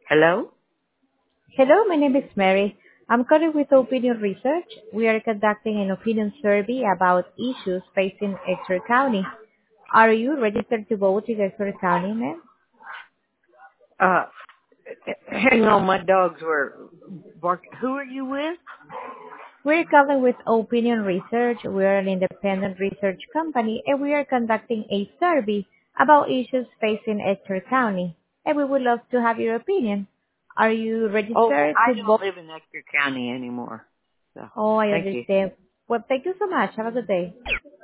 Hello? Hello, my name is Mary. I'm calling with Opinion Research. We are conducting an opinion survey about issues facing Exeter County. Are you registered to vote in Exeter County, ma'am? Uh, hang on, my dogs were barking. Who are you with? We're calling with Opinion Research. We're an independent research company, and we are conducting a survey about issues facing Exeter County. And we would love to have your opinion. Are you Oh, registered I to don't vote? live in Ector County anymore. So, Oh, I thank you. understand. Well, thank you so much. Have a good day.